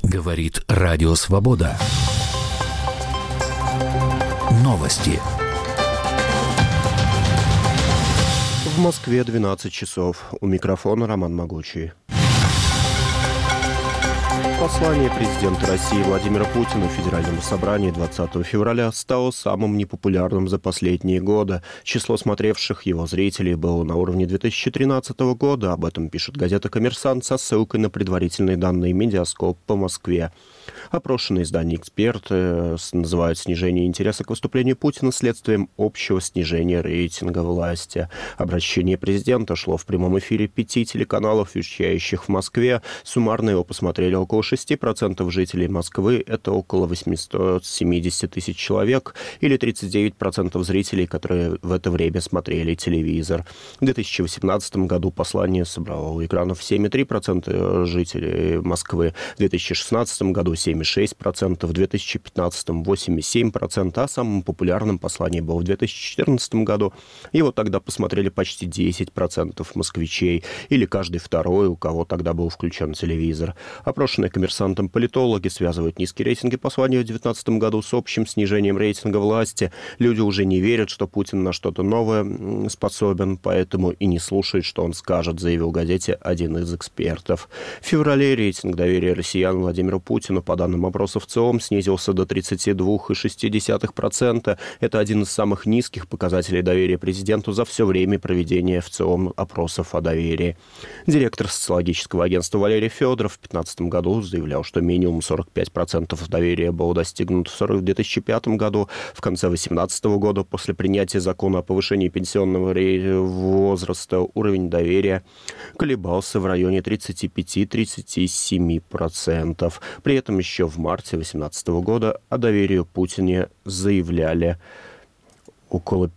Говорит Радио Свобода. Новости. В Москве 12 часов. У микрофона Роман Могучий. Послание президента России Владимира Путина Федеральному собранию 20 февраля стало самым непопулярным за последние годы. Число смотревших его зрителей было на уровне 2013 года. Об этом пишет газета «Коммерсант» со ссылкой на предварительные данные «Медиаскоп» по Москве. Опрошенные издания эксперты называют снижение интереса к выступлению Путина следствием общего снижения рейтинга власти. Обращение президента шло в прямом эфире 5 телеканалов, вещающих в Москве. Суммарно его посмотрели около 6% жителей Москвы, это около 870 тысяч человек, или 39% зрителей, которые в это время смотрели телевизор. В 2018 году послание собрало у экранов 7,3% жителей Москвы, в 2016 году 7,6%, в 2015 8,7%, а самым популярным послание было в 2014 году. Его тогда посмотрели почти 10% москвичей, или каждый второй, у кого тогда был включен телевизор. Опрошенные «Коммерсантом» политологи связывают низкие рейтинги послания в 2019 году с общим снижением рейтинга власти. Люди уже не верят, что Путин на что-то новое способен, поэтому и не слушают, что он скажет, заявил газете один из экспертов. В феврале рейтинг доверия россиян Владимиру Путину по данным опросов ЦИОМ снизился до 32,6%. Это один из самых низких показателей доверия президенту за все время проведения в ЦИОМ опросов о доверии. Директор социологического агентства Валерий Федоров в 2015 году заявлял, что минимум 45% доверия было достигнуто в 2005 году. В конце 2018 года, после принятия закона о повышении пенсионного возраста, уровень доверия колебался в районе 35-37%. При этом еще в марте 2018 года о доверии Путине заявляли около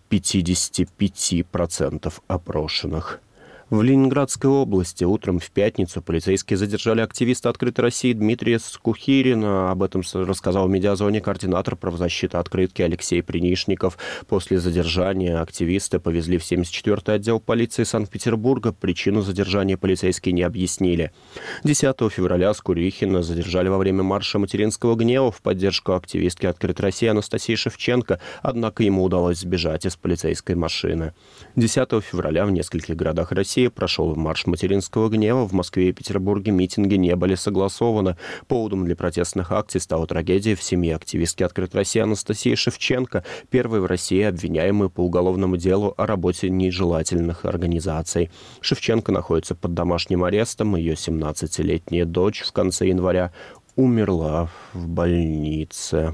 55% опрошенных. В Ленинградской области утром в пятницу полицейские задержали активиста «Открытой России» Дмитрия Скухирина. Об этом рассказал в «Медиазоне» координатор правозащиты «Открытки» Алексей Принишников. После задержания активиста повезли в 74-й отдел полиции Санкт-Петербурга. Причину задержания полицейские не объяснили. 10 февраля Скухирина задержали во время марша материнского гнева в поддержку активистки «Открытой России» Анастасии Шевченко, однако ему удалось сбежать из полицейской машины. 10 февраля в нескольких городах России прошел марш материнского гнева. В Москве и Петербурге митинги не были согласованы. Поводом для протестных акций стала трагедия в семье активистки «Открытой России» Анастасии Шевченко, первой в России обвиняемой по уголовному делу о работе нежелательных организаций. Шевченко находится под домашним арестом. Ее 17-летняя дочь в конце января умерла в больнице.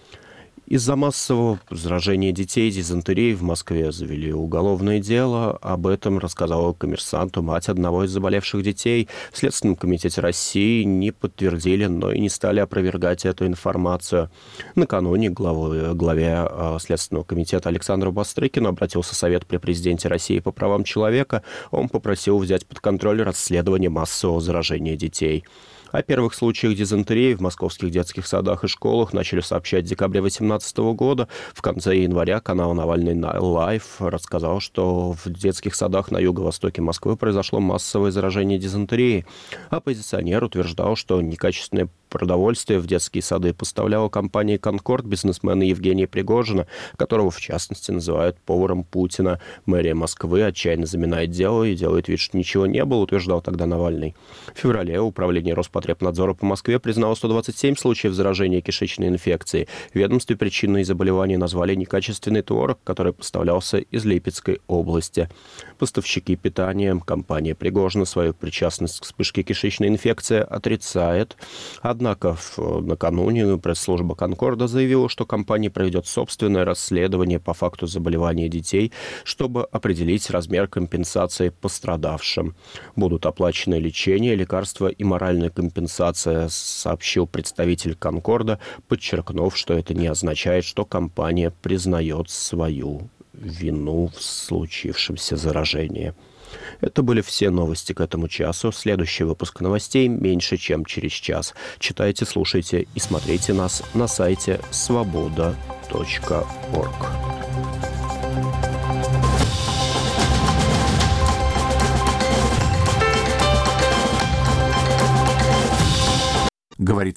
Из-за массового заражения детей дизентерией в Москве завели уголовное дело. Об этом рассказала «Коммерсанту» мать одного из заболевших детей. В Следственном комитете России не подтвердили, но и не стали опровергать эту информацию. Накануне главе Следственного комитета Александру Бастрыкину обратился Совет при президенте России по правам человека. Он попросил взять под контроль расследование массового заражения детей. О первых случаях дизентерии в московских детских садах и школах начали сообщать в декабре 2018 года. В конце января канал «Навальный Лайв» рассказал, что в детских садах на юго-востоке Москвы произошло массовое заражение дизентерией. Оппозиционер утверждал, что некачественное продовольствие в детские сады поставляла компания «Конкорд» бизнесмена Евгения Пригожина, которого, в частности, называют поваром Путина. Мэрия Москвы отчаянно заминает дело и делает вид, что ничего не было, утверждал тогда Навальный. В феврале управление Роспотребнадзора по Москве признало 127 случаев заражения кишечной инфекцией. В ведомстве причиной заболевания назвали некачественный творог, который поставлялся из Липецкой области. Поставщики питания компания Пригожина свою причастность к вспышке кишечной инфекции отрицает. Однако накануне пресс-служба «Конкорда» заявила, что компания проведет собственное расследование по факту заболевания детей, чтобы определить размер компенсации пострадавшим. Будут оплачены лечение, лекарства и моральная компенсация, сообщил представитель «Конкорда», подчеркнув, что это не означает, что компания признает свою вину в случившемся заражении. Это были все новости к этому часу. Следующий выпуск новостей меньше, чем через час. Читайте, слушайте и смотрите нас на сайте svoboda.org. Говорит